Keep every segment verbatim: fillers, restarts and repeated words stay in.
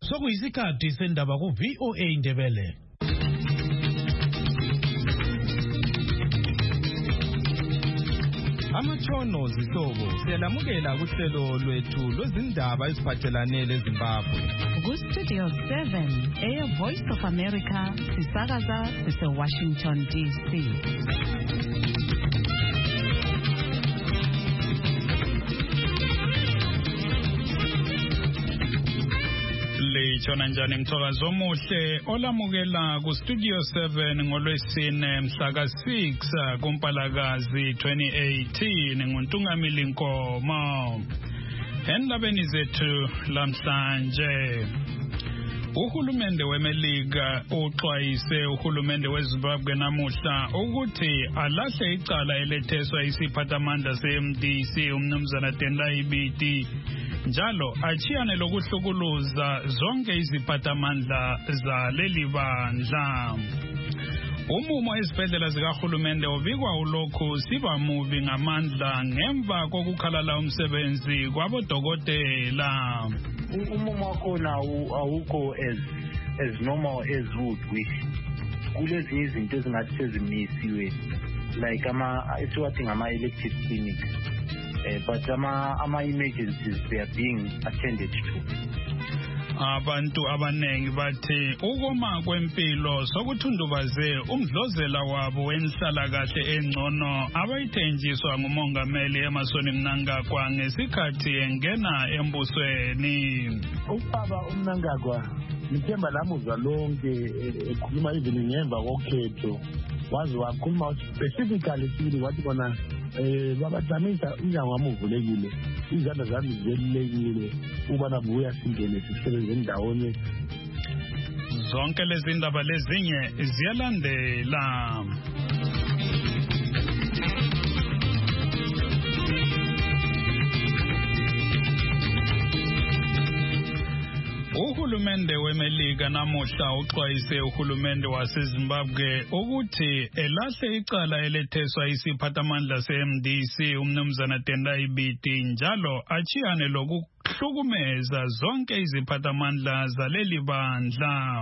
Sokuyisikhathi sendaba ku V O A Indebele. Amatshono zihlobo siyalamukela kuhlelo lwethu lwezindaba eziphathelane leZimbabwe. Ku Studio seven, Air Voice of America, sisakaza sise Washington D C. Chona njani mthokazi omuhle olamukela ku Studio seven ngolwesine mhla ka six kuMpalakazi twenty eighteen nguNtungamili Nkomo. Endabeni zethu lamhlanje uhulumende weMelika uxwayise uhulumende weZimbabwe namuhla ukuthi alahle icala eletheswa isiphathamandla se-M D C umnumzana Tendai Biti njalo achiyane lokuhlukuluza zonke iziphathamandla zaleli bandla. Umumo esibhedlela zikahulumende obikwa ulokhu siba mubi ngamandla ngemva kokukhalala umsebenzi kwabodokotela. Umumo wakhona awukho as as normal as would wish. Kulezi izinto ezingathi sezimisiwe like ama esiwathi ngama elective clinic. Uh, but ama ama emergencies they are being attended to. Abantu abanengi bathi ukoma kwempilo sokuthundubaze umdlozela wabo wenhlalakahle engcono abayithenjiswa ngumongameli Emmerson Mnangagwa ngesikhathi engena embusweni. Ubaba uMnangagwa ngithemba lamuzwa lonke ekhuluma even ngemva kokhetho wazi wakhuluma specifically sibili wathi bona eh babadamisa inyango amuvulekile izandla zami zivelekile ubana buya singene sisebenze ndawonye. Zonke lezi ndaba lezinye ziyalandela. Uhulumende weMelika namuhla uxwayise uhulumende waseZimbabwe ukuthi elahle icala eletheswa isiphathamandla se-M D C umnumzana Tendai Biti njalo achiyane lokuhlukumeza zonke iziphathamandla zaleli bandla.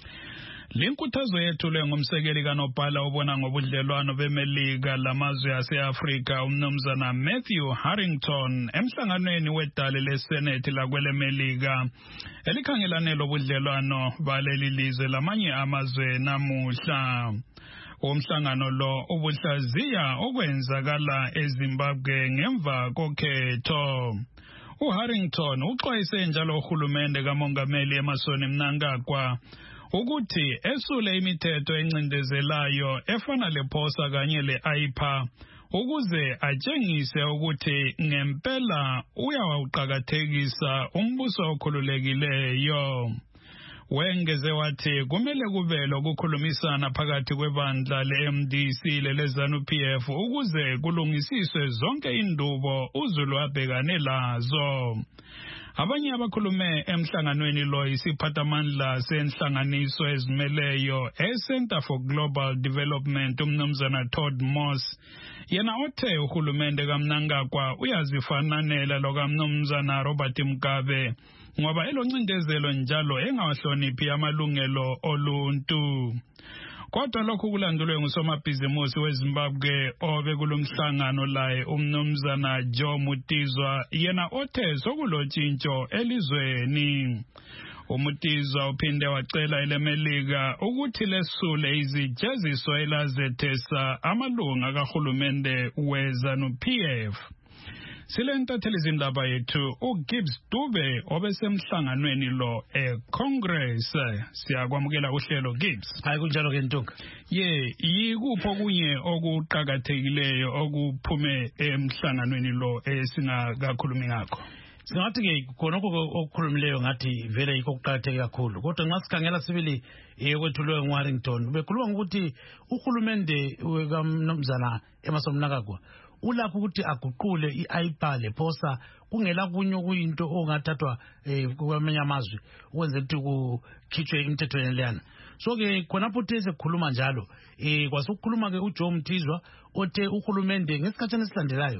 Linkuthazo yethulwe ngumsekeli kaNobhala obona ngobudlelwano beMelika lamazwe ase-Afrika umnumzana Matthew Harrington emhlanganweni wedale leSenate lakweleMelika elikhangelane lobudlelwano baleli lizwe lamanye amazwe namuhla. Umhlangano lo ubuhlaziya okwenzakala eZimbabwe ngemva kokhetho. uHarrington uxwayise njalo uhulumende kamongameli Emmerson Mnangagwa ukuthi esule imithetho encindezelayo efana lephosa kanye le-AIPA ukuze atshengise ukuthi ngempela uyawuqakathekisa umbuso okhululekileyo. Wengeze wathi kumele kube lokukhulumisana phakathi kwebandla le-M D C lele-ZANU P F ukuze kulungisiswe zonke indubo uZulu abhekane lazo. Abanye abakhulume emhlanganweni lo isiphathamandla senhlanganiso ezimeleyo eCenter for Global Development umnumzana Todd Moss yena othe uhulumende kaMnangagwa uyazifananela lokamnumzana Robert Mugabe ngoba eloncindezelo njalo engawahloniphi amalungelo oluntu. Kodwa lokhu kulandulwe ngusomabhizimusi weZimbabwe obe kulomhlangano laye umnumzana Joe Mutizwa yena othe sokulotshintsho elizweni. uMutizwa uphinde wacela eleMelika ukuthi lesule izijeziso elazethesa amalunga kahulumende weZANU P F. Silentathela izindaba yethu uGibbs Dube obesemhlanganweni lo eCongress. Siyakwamukela uhlelo Gibbs. Hayi kunjalo ke Ntunga. Ye yikupho kunye okuqhakathekileyo okuphume emhlanganweni lo esingakakhulumi ngakho. Singathi ke khona okukhulumileyo ngathi vele yikho kuqhakatheke kakhulu. Kodwa nxa sikhangela sibili ekwethulwe nguHarrington bekhuluma ngokuthi uhulumende wekamnumzana Emmerson Mnangagwa ulapho ukuthi aguqule i-AIPA lephosa kungela kunye okuyinto ongathathwa kwamanye amazwe ukwenza ukuthi kukhitshwe imithetho yenhlangano. So ke khonapho these kukhuluma njalo eh kwasukukhuluma ke uJoe Mtizwa othe uhulumende ngesikhathana esilandelayo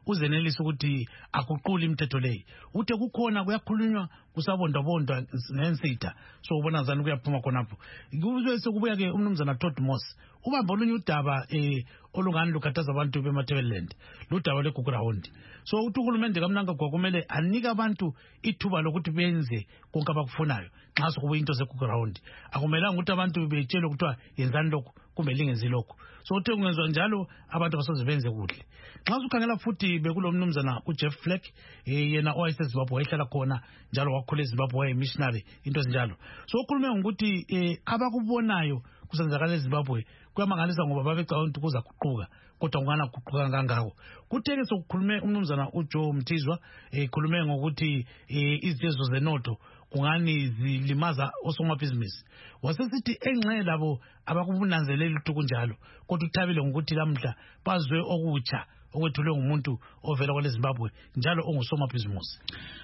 uzenelisa ukuthi akuquli imithetho leyi. Uthe kukhona kuyakhulunywa kusabondabonda nensitha so ubona zani kuyaphuma khonapho. Kube kubuya ke umnumzana Todd Moss ubamba olunye udaba eh olungani lukhathaza abantu beMatabeleland ludaba leGugurawundi. So uthi uhulumende kaMnangagwa kumele anike abantu ithuba lokuthi benze konke abakufunayo nxa sokubuya into zeGugurawundi. Akumelanga ukuthi abantu betshele ukuthi yenzani lokho kumbe lingenzi lokho. So uthe kungenzwa njalo abantu basoze benze kuhle. Nxa ukhangela futhi bekulomnumzana uJeff Flake yena owayeseZimbabwe wayehlala khona njalo wakhula eZimbabwe waye missionary into ezinjalo. So ukhulume ngokuthi eh abakubonayo kusenzakala eZimbabwe kuyamangalisa ngoba babecabanga ukuthi kuza kuquka kodwa ungana kuquka kangako. Kutheke sokukhulume umnumzana uJoe Mthizwa ekhulume ngokuthi izijezo zenotho kungani zilimaza osomabhizinisi. Wasesithi enxe labo abakubunanzelela ukuthi kunjalo kodwa uthabile ngokuthi lamhla bazwe okutsha okwethulwe ngumuntu ovela kwele Zimbabwe njalo ongusomabhizinisi.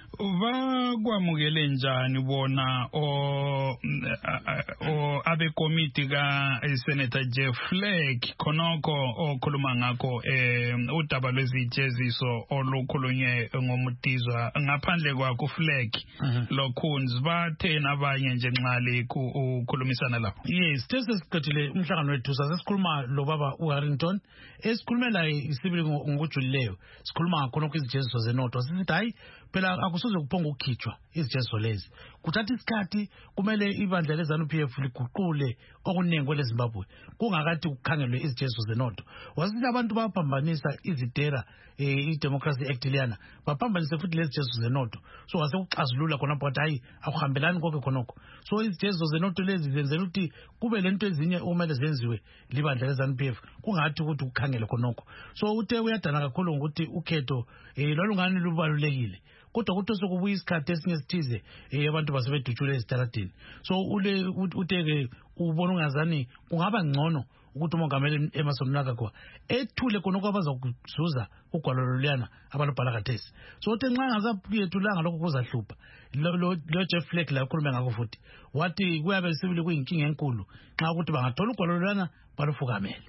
Bakwamukele njani bona o o abe committee ka Senator Jeff Flake khonoko okhuluma ngakho eh udaba lwezijeziso olukhulunywe ngomutizwa ngaphandle kwakho Flake lokhunzi bathe nabanye nje nxali ukukhulumisana lapho? Yes, sesiqedile umhlangano wethu sasikhuluma lo baba uHarrington esikhulumela isibili ngokujulileyo sikhuluma khonoko izijeziso zenotho sisithi hayi phela akusoze kuphonga ukukhitshwa izijeziso lezi kuthatha isikhathi kumele ibandla leZANU-P F liguqule okuningi kwele Zimbabwe kungakathi kukhangelwe izijeziso zenotho. Wasithi abantu baphambanisa izidera i-Democracy Act liyana baphambanise futhi lezi zijeziso zenotho so wase kuxazulula khona phakathi hayi akuhambelani konke khonoko. So izijeziso zenotho lezi zenzela ukuthi kube lento ezinye okumele zenziwe libandla leZANU-P F kungathi ukuthi kukhangele khonoko. So uthe uyadana kakhulu ngokuthi ukhetho lolungani lubalulekile kodwa kuthi sokubuya isikhathi esinye sithize abantu basebedutshule ezitaradini. So ule uteke ubona ungazani kungaba ngcono ukuthi umongameli Emmerson Mnangagwa ethule khona okwabaza ukuzuza ugwalo loluyana abalubhala kathesi. So uthe nxa ngazapuyethulanga lokho kuzahlupha lo Jeff Flake la ukhulume ngakho futhi wathi kuyabe sibili kuyinkinga enkulu nxa ukuthi bangathola ugwalo loluyana balufukamele.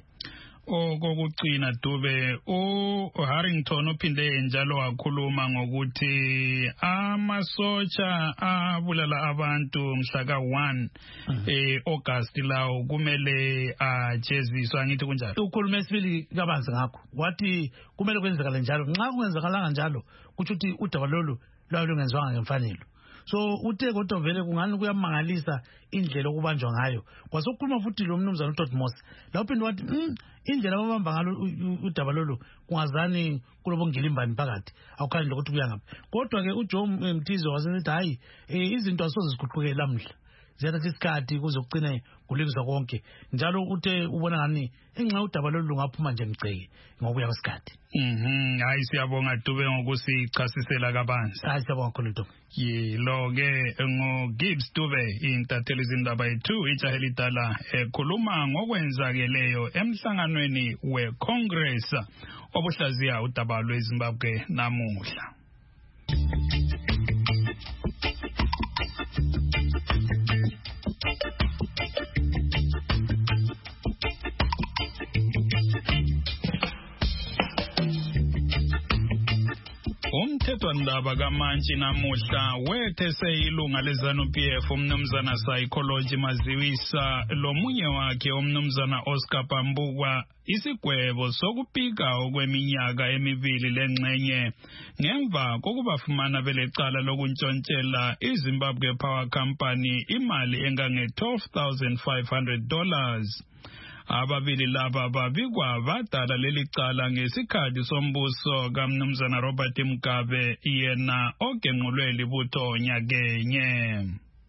Okokucina Dube uHarrington uphinde njalo wakhuluma ngokuthi amasotsha abulala abantu mhla ka one eh August lawo kumele ajeziswa ngithi kunjalo. Ukhulume esibili kabanzi ngakho wathi kumele kwenzekala njalo nxa kungenzakalanga njalo kuthi uthi udaba lolu lwalungenzwanga ngemfanelo. So uthe kodwa vele kungani kuyamangalisa indlela okubanjwa ngayo. Kwasokhuluma futhi lo mnumzana uTodd Moss lapho phinde wathi indlela ababamba ngalo udaba lolu kungazani kulobongilimbani phakathi awukhandi ukuthi kuyangaphi. Kodwa ke uJoe Mthizwa wasesithi hayi izinto asoze ziguquke lamhla ziyathatha isikhathi kuze kucine kulungiswa konke njalo uthe ubona ngani enxa udaba lolu lungaphuma nje ngiceke ngokuya kwesikhathi. Mhm hayi siyabonga Dube ngokusichasisela kabanzi. Hayi siyabonga kakhulu Dube. Yilo ke ngo Gibbs Dube intatheli izindaba yethu ijaheli dala ekhuluma ngokwenzakeleyo emhlanganweni weCongress obuhlaziya udaba lweZimbabwe namuhla. Umthethwandaba kaMantshi namuhla wethese ilunga leZANU-P F umnumzana Psychology Maziwisa lomunye wakhe umnumzana Oscar Pambukwa isigwebo sokupika okweminyaka emibili lengxenye ngemva kokubafumana belecala lokuntshontshela iZimbabwe Power Company imali engange twelve thousand five hundred dollars. Ababili laba babikwa badala leli cala ngesikhathi sombuso kaMnumzana Robert Mugabe yena ogenqulwe libutho nyakenye.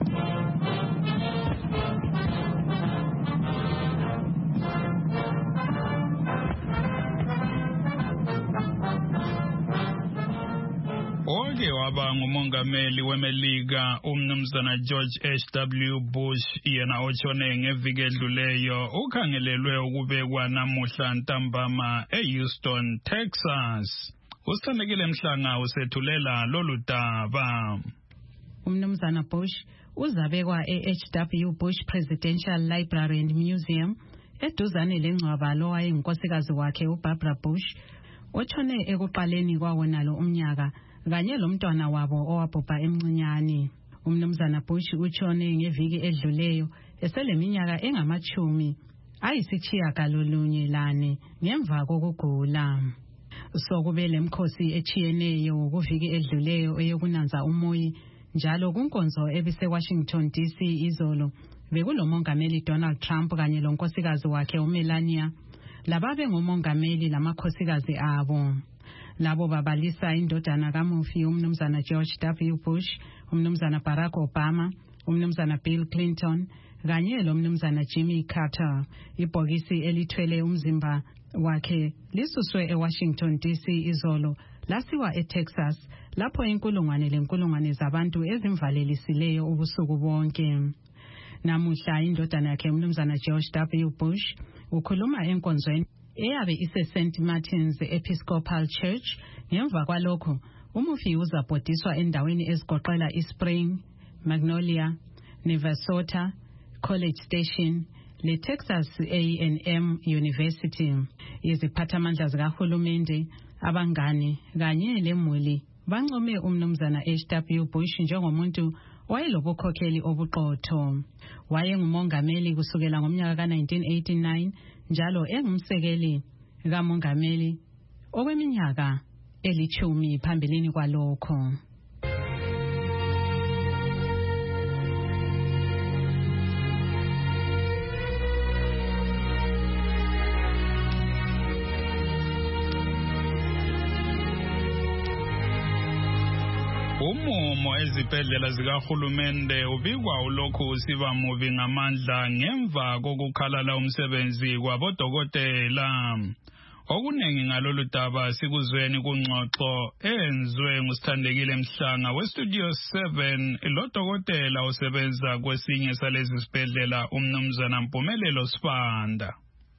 Oke waba ngumongameli weMelika umnumzana George H W Bush yena otshone ngeviki edluleyo ukhangelelwe ukubekwa namuhla ntambama eHouston, Texas. Usithandekile Mhlanga usethulela lolu daba. Umnumzana Bush uzabekwa eH W Bush Presidential Library and Museum eduzane lengcwaba lo wayeyinkosikazi wakhe uBarbara Bush otshone ekuqaleni kwawo nalo umnyaka kanye lomntwana wabo owabhubha emncinyane. Umnumzana Bush utshone ngeviki edluleyo eseleminyaka engamachumi ayisitshiyagalolunye lane ngemva kokugula. Sokube lemkhosi echiyeneyo kuviki edluleyo eyokunanza umoyi njalo kunkonzo ebise Washington D C izolo bekulomongameli Donald Trump kanye lonkosikazi wakhe uMelania lababe ngomongameli lamakhosikazi abo. Labo babalisa indodana kamufi umnumzana George W Bush, umnumzana Barack Obama, umnumzana Bill Clinton kanye lomnumzana Jimmy Carter. Ibhokisi elithwele umzimba wakhe lisuswe eWashington D C izolo lasiwa eTexas lapho inkulungwane lenkulungwane zabantu ezimvalelisileyo ubusuku bonke. Namuhla indodana yakhe umnumzana George W Bush ukhuluma enkonzweni eyabe ise Saint Martin's Episcopal Church. Ngemva kwalokho umufi uzabhodiswa endaweni ezigoqela iSpring, Magnolia, Navasota, College Station le Texas A and M University. Iziphathamandla zikahulumende, abangane kanye lemuli bancome umnumzana H W Bush njengomuntu wayelobukhokheli obuqotho. Wayengumongameli kusukela ngomnyaka ka nineteen eighty-nine njalo engumsekeli kamongameli okweminyaka elichumi phambilini kwalokho. Umumo ezibhedlela zikahulumende ubikwa ulokhu usiba mubi ngamandla ngemva kokukhalala umsebenzi kwabodokotela. Okunengi ngalolu daba sikuzweni kungxoxo enzwe ngusithandekile Mhlanga weStudio seven lodokotela osebenza kwesinye salezi sibhedlela umnumzana Mpumelelo Sibanda.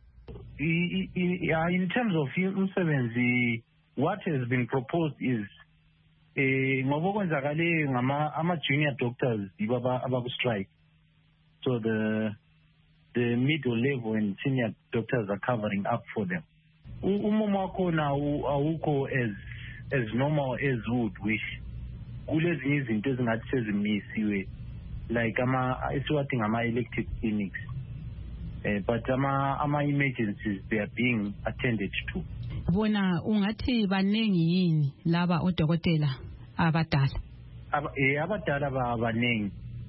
In terms of umsebenzi, what has been proposed is eh ngoba kwenzakale ngama ama junior doctors ibaba abaku strike, so the the middle level and senior doctors are covering up for them. Umumo wakho na awukho as as normal as would wish. Kulezinye izinto ezingathi sezimisiwe like ama esiwathi ngama elective clinics, eh but ama ama emergencies they are being attended to. Bona ungathi banengi yini laba odokotela abadala? Eh abadala abanengi.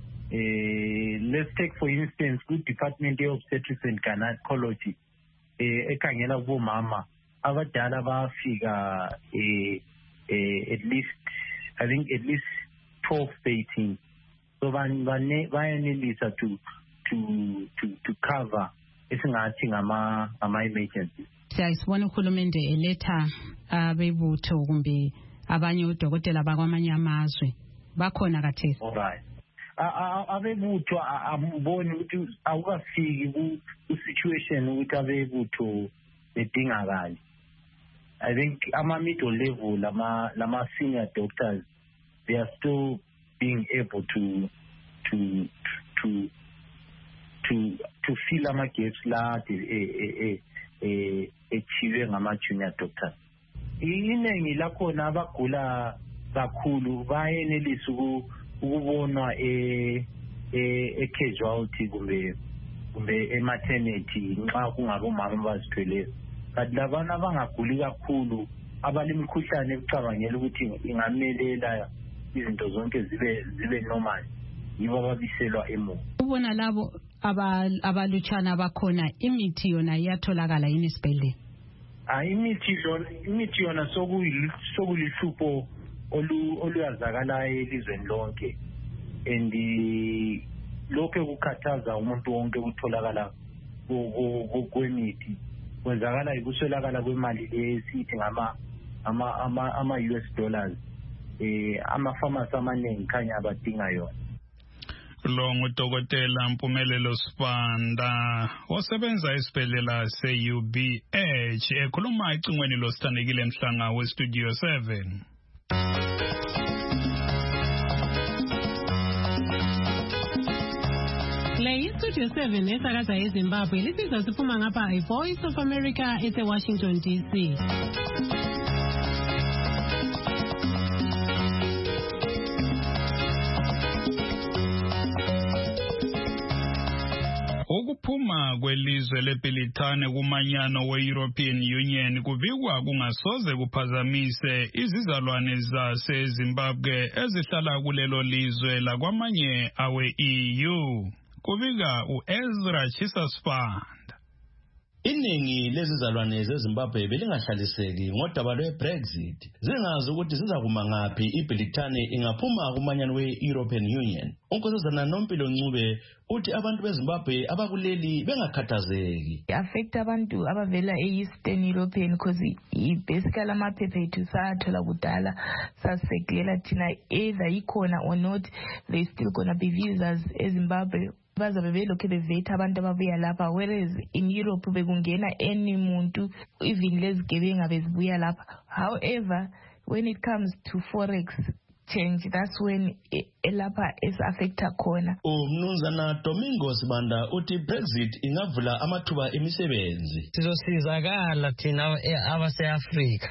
Eh let's take for instance good Department of Obstetrics and Gynecology eh ekhangela kubomama abadala bafika eh at least I think at least twelve thirteen. So ban bayenelisa to to to to cover esingathi ngama ama emergencies. Siyasibona uhulumende eletha abebutho kumbe abanye odokotela bakwamanye amazwe bakhona kathesi. Alright. Abebutho amboni ukuthi awukafiki ku situation ukuthi abebutho bedingakala. I think ama middle level lama lama senior doctors they are still being able to to to to to fill ama gaps la eh eh echiwe ngama junior doctors. Inengi lakhona abagula kakhulu bayenelisa ukubonwa e e casualty kumbe kumbe e maternity nxa kungabe umama bazithwele. Kanti labana abangaguli kakhulu abalimkhuhlane ecabangela ukuthi ingamelela izinto zonke zibe zibe normal yibo ababiselwa emo. Ubona labo abalutshana abakhona imithi yona iyatholakala yini esibhedlela? Ah imithi yona imithi yona sokulihlupho olu oluyazakala elizweni lonke, and lokho kukhathaza umuntu wonke ukutholakala kwemithi. Kwenzakala ikuswelakala kwemali lesithi ngama ama ama ama U S dollars eh ama pharmacy amaningi khanya abadinga yona. Lo ngudokotela Mpumelelo Sibanda osebenza esibhedlela se U B H ekhuluma icingweni losithandekile Mhlanga weStudio seven. Le Studio seven esakaza eZimbabwe lisizwa siphuma ngapha iVoice of America ese Washington D C. ukuphuma kwelizwe leBritane kumanyano we-European Union kubikwa kungasoze kuphazamise izizalwane zaseZimbabwe ezihlala kulelo lizwe lakwamanye awe-E U. Kubika u-Ezra Chisasfand. Iningi lezizalwane zeZimbabwe belingahlaliseki ngodaba lwe-Brexit, zingazi ukuthi zizakuma ngaphi iBritane ingaphuma kumanyano we-European Union. Unkosazana Nompilo Ncube uthi abantu beZimbabwe abakuleli bengakhathazeki. Affect abantu abavela e-Eastern European because basically amaphepha ethu sathola kudala sasekela thina either ikhona or not, they still gonna be visas eZimbabwe. Bazabe belokhe bevetha abantu ababuya lapha, whereas in Europe bekungena any muntu, even lezigebenga bezibuya lapha. However, when it comes to forex change, that's when elapha is affecta khona. Umnumzana Domingo Sibanda uthi Brexit ingavula amathuba emisebenzi. Sizosizakala thina abase-Afrika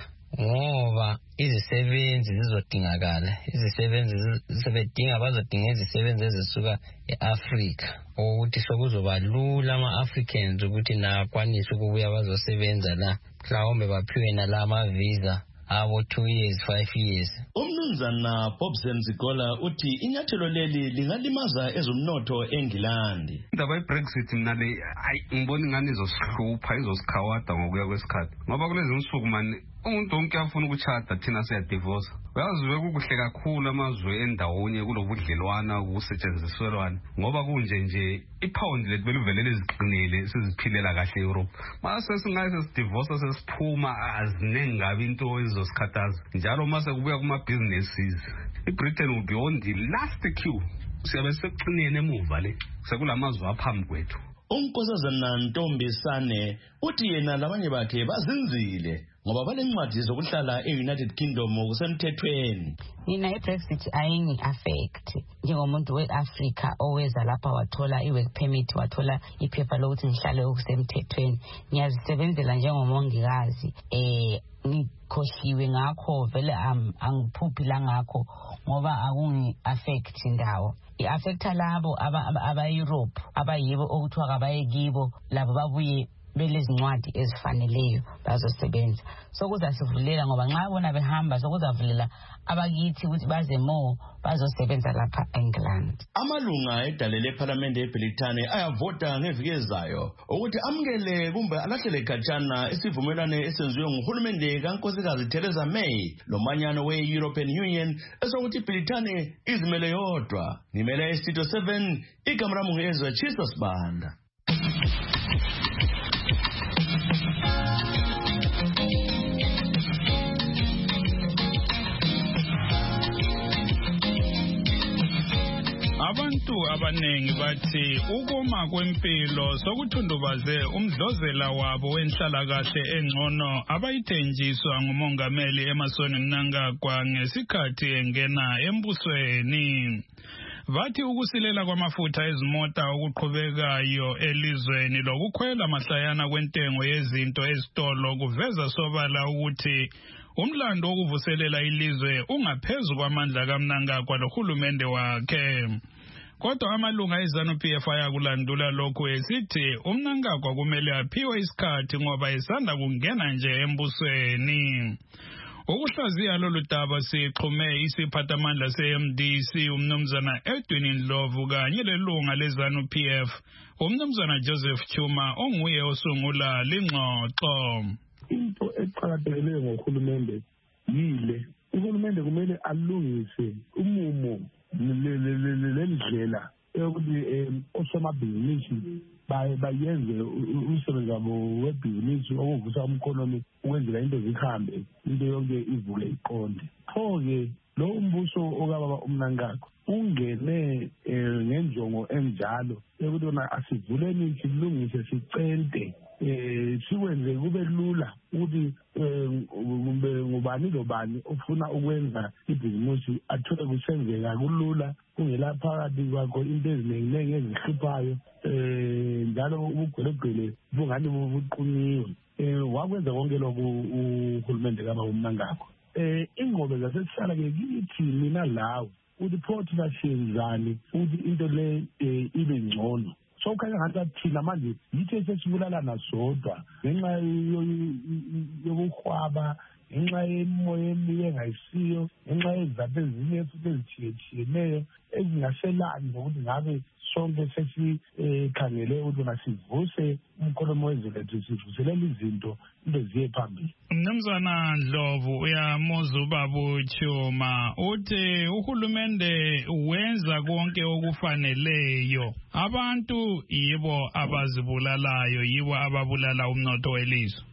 ngoba izisebenzi zizodingakala, izisebenzi zisebedinga bazodinga izisebenzi ezisuka e-Afrika, ukuthi sokuzoba lula ama-Africans ukuthi nakwanise ukubuya bazosebenza la, mhlawumbe baphiwe nala ama-visa abo two years, five years. Umnumzana Bobsen Zikola uthi inyathelo leli lingalimaza ezomnotho eNgilandi. Indaba ye-Brexit nale ngibona ingane izosihlupha, izosikhawada ngokuya kwesikhathi, ngoba kulezi nsuku mani umuntu wonke afuna ukuchata thina siyadivorce. Uyazi bekukuhle kakhulu amazwe endawonye kulobudlelwana kusetshenziswelwana, ngoba kunje nje ipound lethu belivele leziqinile siziphilela kahle eEurope. Mase singayise sidivorce sesiphuma azinengi ngabi into ezizosikhathaza. Njalo mase kubuya kuma businesses, iBritain will be on the last queue. Siyabe sekuqinene emuva le sekulamazwe aphambi kwethu. Unkosazana Ntombisane uthi yena labanye bakhe bazinzile ngoba banencwadi zokuhlala e-United Kingdom kusemthethweni. Mina i-Brexit ayingi affect njengomuntu we-Africa oweza lapha wathola i-work permit, wathola iphepha lokuthi ngihlale okusemthethweni. Ngiyazisebenzela njengomongikazi, eh ngikhoshiwe ngakho vele angiphuphi la ngakho ngoba akungi affect indawo. I-affecta labo aba-Europe abayibo okuthiwa kabaye kibo labo babuye belezincwadi ezifaneleyo bazosebenza. So kuzasivulela ngoba nxa bona behamba sokuzavulela abakithi ukuthi baze mo bazosebenza lapha eNgland. Amalunga edale leParliament eBritane ayavota ngeviki ezayo ukuthi amukele kumbe alahlele khatshana isivumelwano esenziwe nguhulumende kaNkosikazi Theresa May lomanyano we-European Union esokuthi iBritane izimele yodwa. Nimele eStudio seven ikamera mungu Chisa Sibanda. Abantu abanengi bathi ukuma kwempilo sokuthundubaze umdlozela wabo wenhlalakahle engcono abayithenjiswa ngumongameli Emmerson Mnangagwa ngesikhathi engena embusweni. Bathi ukusilela kwamafutha ezimota okuqhubekayo elizweni lokukhwela mahlayana kwentengo yezinto ezitolo kuveza sobala ukuthi umlando wokuvuselela ilizwe ungaphezulu kwamandla kaMnangagwa lohulumende wakhe. Kodwa amalunga eZANU-P F ayakulandula lokhu esithi uMnangagwa kumele aphiwe isikhathi ngoba esanda kungena nje embusweni. Ukuhlaziya lolu daba sixhume isiphathamandla se-M D C umnumzana Edwin Ndlovu kanye lelunga leZANU-P F umnumzana Joseph Chuma onguye osungula lingxoxo. Into eqhakathekileyo ngohulumende yile uhulumende kumele alungise umumo lendlela yokuthi osomabhizinisi bayenze umsebenzi wabo webhizinisi okuvusa umkhonomi ukwenzela into zihambe into yonke ivule iqonde. Pho-ke lo umbuso okababa uMnangagwa ungene ngenjongo enjalo yokuthi wona asivuleni silungise sicente eh sikwenze kube lula ukuthi ngubani lobani ofuna ukwenza ibhizinisi athole kusenzeka kulula kungela phakathi kwakho into eziningi ezihluphayo eh njalo ubugwelegwele bungani buquniwe eh wakwenza konke lokhu uhulumende kaba uMnangagwa. Eh ingobe zasesihlala ke kithi mina lawo ukuthi pho thina siyenzani ukuthi into le ibe ngcono so khanya ngathi thina manje yithe sesibulalana sodwa ngenxa yokuhwaba ngenxa yemoya emibi engayisiyo ngenxa yezizathu ezinye futhi ezitshiyetshiyeneyo ezingaselani ngokuthi ngabe sonke sesikhangele ukuthi masivuse umkholomo wezwe lethu sivuselele izinto into ziye phambili. Mnumzana Ndlovu uyamuzwa ubaba uChuma uthi uhulumende wenza konke okufaneleyo, abantu yibo abazibulalayo, yibo ababulala umnotho welizwe.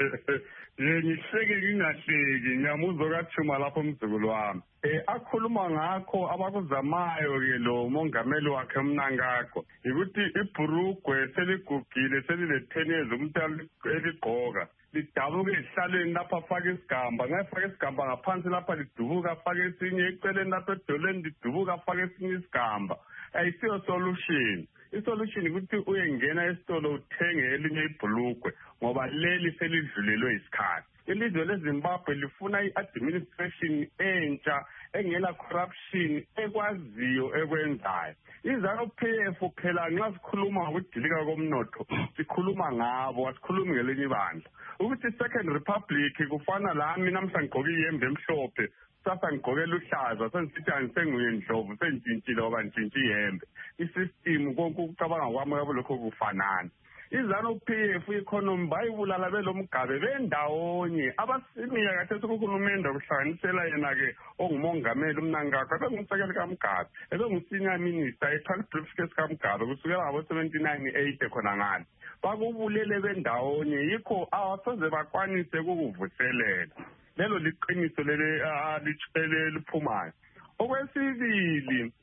Ngihleke ngingahleki ngiyamuzwa kaChuma lapho mzukulu wami. Eh akhuluma ngakho abakuzamayo ke lo mongameli wakhe Mnangagwa ukuthi ibhurugwe seligugile selile ten years umuntu eligqoka lidabuke ehlalweni lapha afake isigamba ngafake isigamba ngaphansi lapha lidubuka afake esinye eceleni lapha edoleni lidubuka afake esinye isigamba ayisiyo solution. Isolution ukuthi uyengena esitolo uthenge elinye ibhulugwe ngoba leli selidlulelwe isikhathi. Ilizwe leZimbabwe lifuna i-administration entsha engela corruption ekwaziyo ekwenzayo. iZanu-P F phela nxa sikhuluma ngokudilika komnotho sikhuluma ngabo asikhulumi ngelinye ibandla. Ukuthi second republic kufana lami namhla ngigqoke iyembe emhlophe sasa ngigqoke luhlaza sengisithi angisenguye Ndlovu sengitshintshile ngoba ngitshintshe iyembe. Isystem konke ukucabanga kwami yabo lokho kufanana. iZanu-P F economy bayibulala belomgabe bendawonye abasimiya kathesi kuhulumende kuhlanganisela yena ke ongumongameli uMnangagwa bengumsekeli kaMgabe ebengusenior minister eqala briefcase kaMgabe kusukela ngabo seventy-nine eighty khona ngani bakubulele bendawonye yikho awasoze bakwanise ukuvuselela lelo liqiniso lele alitshele liphumayo. Okwesibili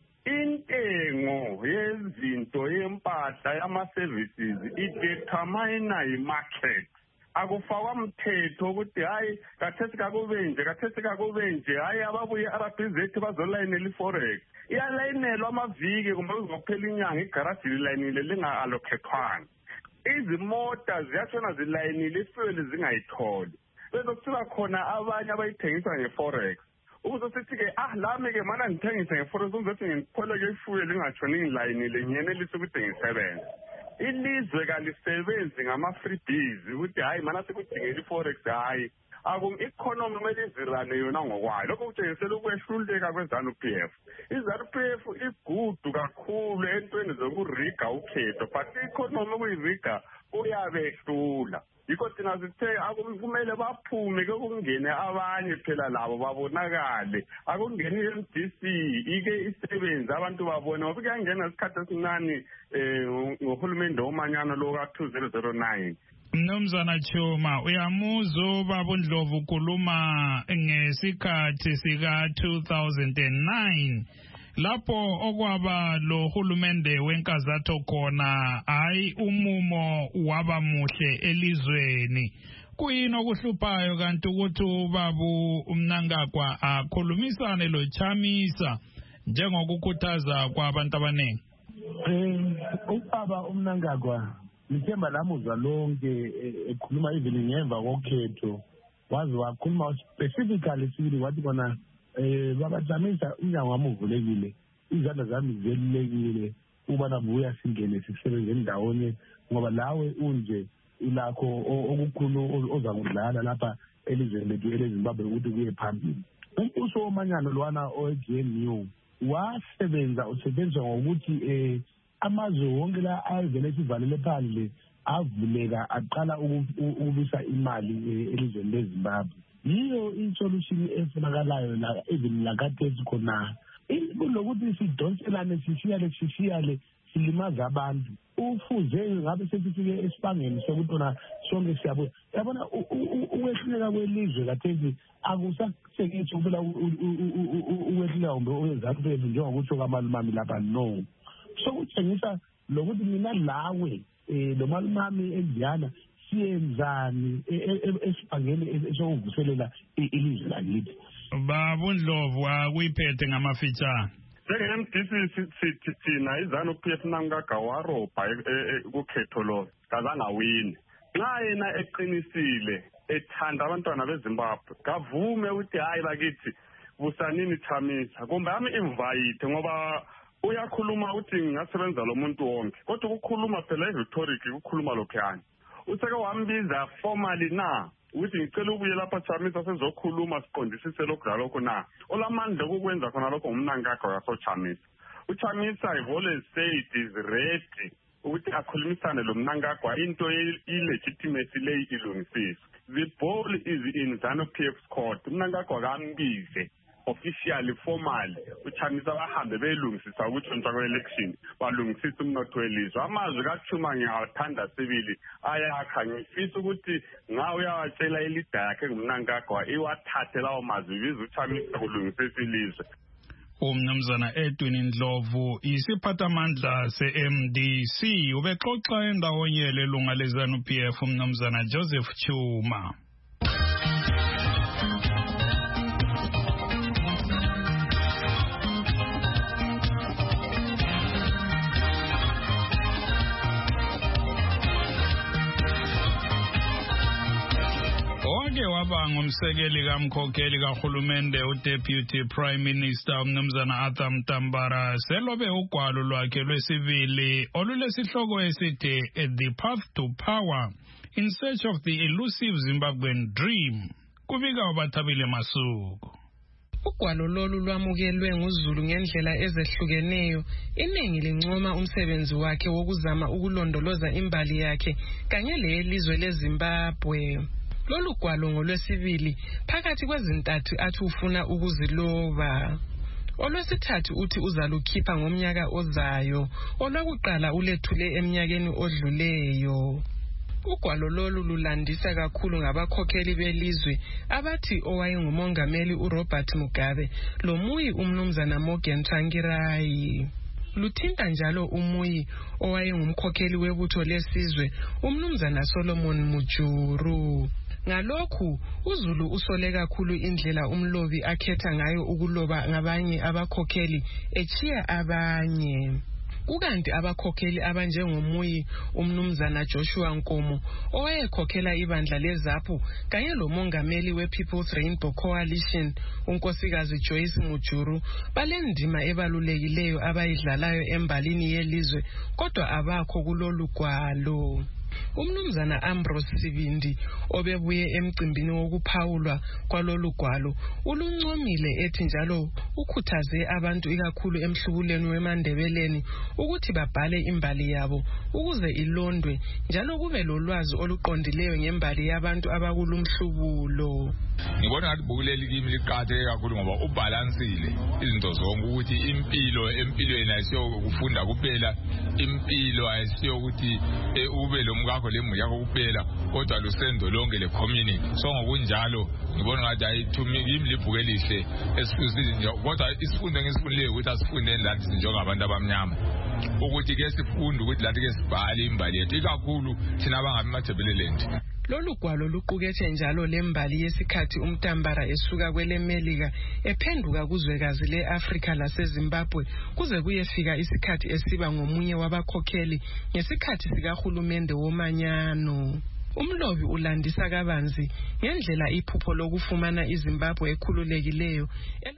intengo yezinto yempahla yama-services idetermina yi-market. Akufakwa mthetho ukuthi hayi kathesi kakube nje kathesi kakube nje hayi ababuye arabhizethu bazolayinela i-forex. Iyalayinelwa amaviki kumbe kuzophela inyanga igaraji lilayinile linga-allokhethwanga. Izimota ziyatshona zilayinile ifuel zingayitholi. Bese kuthiwa khona abanye abayithengisa nge-forex. Uzosithi-ke ah lami-ke mana ngithengise nge-forex uzothi ngikhwele-ke ifuel ingatshoni ngilayinile ngiyenelise ukuthi ngisebenze. Ilizwe kalisebenzi ngama-freebies ukuthi hayi mana sikudingela i-forex hayi i-economy kumele izirane yona ngokwayo. Lokho kutshengisela ukwehluleka kwe-ZANU-P F. i-ZANU-P F igudu kakhulu entweni zokuriga ukhetho but i-economy kuyiriga kuyabehlula. Yikho thina sithe akumele baphume ke kungene abanye phela labo babonakale akungeni i-M D C ike isebenze abantu babone ngoba kuyangena isikhathi esincane ngohulumende omanyano lo ka two thousand nine. Mnumzana Chuma uyamuzwa ubaba uNdlovu ukhuluma ngesikhathi sika two thousand nine lapho okwaba lo hulumende wenkazatho khona hayi umumo waba muhle elizweni. Kuyini okuhluphayo kanti ukuthi ubabu uMnangagwa akhulumisane lo Chamisa njengokukhuthaza kwabantu abaningi? Eh ubaba uMnangagwa ngithemba lamuzwa lonke ekhuluma even ngemva kokhetho wazi wakhuluma specifically sibili wathi kona eh babajamisa unyango wami uvulekile izandla zami zelulekile uba nabuya singene sisebenze ndawonye ngoba lawe unje ilakho okukhulu ozakudlala lapha elizweni lethu eleZimbabwe ukuthi kuye phambili. Umbuso womanyano lwana o-G N U wasebenza usebenza ngokuthi eh amazwe wonke la ayevele sivalele phandle avuleka aqala ukubisa imali elizweni leZimbabwe. Yiyo insolution efunakalayo la even lakathesi khona kulokuthi sidonselane sishiyale sishiyale silimaza abantu ufuze ngabe sesifike esibangeni sokutona sonke siyabuya yabona ukwehluleka kwelizwe kathesi akusasekithi ukubela ukwehluleka kumbe oweZANU-P F njengokutsho kwamalumami lapha no sokutshengisa lokuthi mina lawe lo malumami endiyana siyenzani esibangeni esokuvuselela ilizwe lakithi. Baba uNdlovu akuyiphethe ngamafitshane. Njenge-M D C sithi thina iZANU-P F Mnangagwa warobha kukhetho lo kazangawini. Nxa yena eqinisile ethanda abantwana beZimbabwe kavume ukuthi hayi bakithi busanini Chamisa kumbe ami invite ngoba uyakhuluma uthi ngasebenza lo muntu wonke kodwa ukukhuluma phela i-rhetoric ukukhuluma lokhuyana useke wambiza formally na ukuthi ngicela ubuye lapha Chamisa sezokhuluma siqondisise lokho nalokho na olamandla ukwenza khona lokho ngumnankakho yaso Chamisa uChamisa I've always said is ready ukuthi akhulumisane lo mnankakho into i-legitimacy le ilungisise the ball is in ZANU-P F's court umnankakho akambize officially formal uChamisa bahambe belungisisa ukuthi ontshwa kwe-election balungisisa umnotho welizwe amazwi kaChuma ngiyawathanda sibili ayakha ngifisa ukuthi ngawe uyawatshela ilida yakhe ngumnankakho iwathathe lawo mazwi biza uChamisa kulungisisa ilizwe. Umnumzana Edwin Ndlovu isiphathamandla se-M D C ubexoxa endawonye lelunga le-ZANU-P F umnumzana Joseph Chuma. Owake waba ngumsekeli kamkhokheli kahulumende uDeputy Prime Minister umnumzana Arthur Mtambara selobe ugwalo lwakhe lwesibili olulesihloko esithi The Path to Power in Search of the Elusive Zimbabwean Dream kubika wabathabile masuku. Ugwalo lolu lwamukelwe nguZulu ngendlela ezehlukeneyo iningi lincoma umsebenzi wakhe wokuzama ukulondoloza imbali yakhe kanye lelizwe leZimbabwe. Lolu gwalo ngolwesibili phakathi kwezintathu athi ufuna ukuziloba. Olwesithathu uthi uzalukhipha ngomnyaka ozayo, olwakuqala ulethule eminyakeni odluleyo. Ugwalo lolu lulandisa kakhulu ngabakhokheli belizwe abathi owayengumongameli uRobert Mugabe lomuyi umnumzana Morgan Tsvangirai. Luthinta njalo umuyi owayengumkhokheli webutho lesizwe umnumzana Solomon Mujuru. Ngalokhu uZulu usole kakhulu indlela umlobi akhetha ngayo ukuloba ngabanye abakhokheli echiya abanye. Kukanti abakhokheli abanjengomuyi umnumzana Joshua Nkomo owayekhokhela ibandla leZAPU kanye lomongameli wePeople's Rainbow Coalition unkosikazi Joyce Mujuru balendima ebalulekileyo abayidlalayo embalini yelizwe kodwa abakho kulolu gwalo. Umnumzana Ambrose Sibindi obebuye emcimbini wokuphawulwa kwalolu gwalo uluncomile ethi njalo ukhuthaze abantu ikakhulu emhlubuleni weMandebeleni ukuthi babhale imbali yabo ukuze ilondwe njalo kube lolwazi oluqondileyo ngembali yabantu abakulumhlubulo. Ngibona ngathi bukuleli kimi liqhatheke kakhulu ngoba ubalansile izinto zonke ukuthi impilo empilweni ayisiyo ukufunda kuphela impilo ayisiyo ukuthi ube lo mkakho lemu yakho kuphela kodwa lusendo lonke le community so ngokunjalo ngibona ngathi ayithumi kimi libhuke lihle esifuzile nje kodwa isifundo ngesifundileyo ukuthi asifunde endlathi njengabantu abamnyama ukuthi ke sifunde ukuthi lathi ke sibhale imbali yethu ikakhulu thina abangabi mathebeleland. Lolu gwalo luqukethe njalo lembali yesikhathi uMtambara esuka kwelemelika ephenduka kuzwekazi leAfrika laseZimbabwe kuze kuyefika isikhathi esiba ngomunye wabakhokheli ngesikhathi sikahulumende womanyano. Umlobi ulandisa kabanzi ngendlela iphupho lokufumana iZimbabwe ekhululekileyo.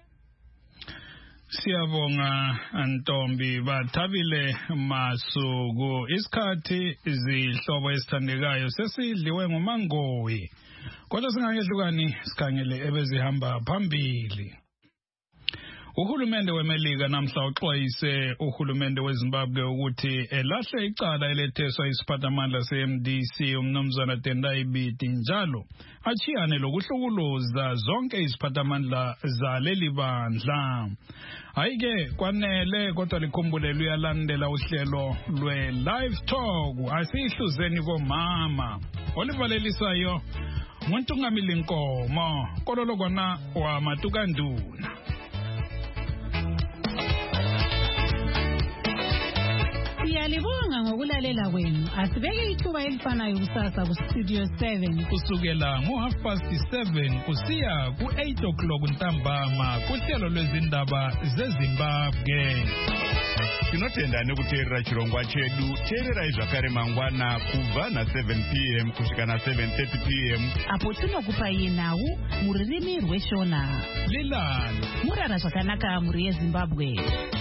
Siyabonga Ntombi bathabile masuku isikhathi izihlobo esithandekayo sesidliwe ngumangoyi kodwa singakehlukani sikhangele ebezihamba phambili. Uhulumende weMelika namhla uxwayise uhulumende weZimbabwe ukuthi elahle icala eletheswa isiphathamandla se-M D C umnumzana Tendai Biti njalo achiyane lokuhlukuluza zonke iziphathamandla zaleli bandla. Ayike kwanele kodwa likhumbule luyalandela uhlelo lwe-Live Talk asihluzeni komama olivalelisayo nguNtungamili Nkomo kololokwana wamatukanduna. Siyalibonga ngokulalela kwenu. Asibeke ithuba elifanayo kusasa ku Studio seven kusukela ngo half past seven kusiya ku eight o'clock ntambama kuhlelo lwezindaba zeZimbabwe. Tinotenda nekuteerera chirongwa chedu. Teererai zvakare mangwana kubva na seven p m kusvika na seven thirty p m apo tinokupa yenhau mururimi rweshona. Lilani murara zvakanaka muri yeZimbabwe.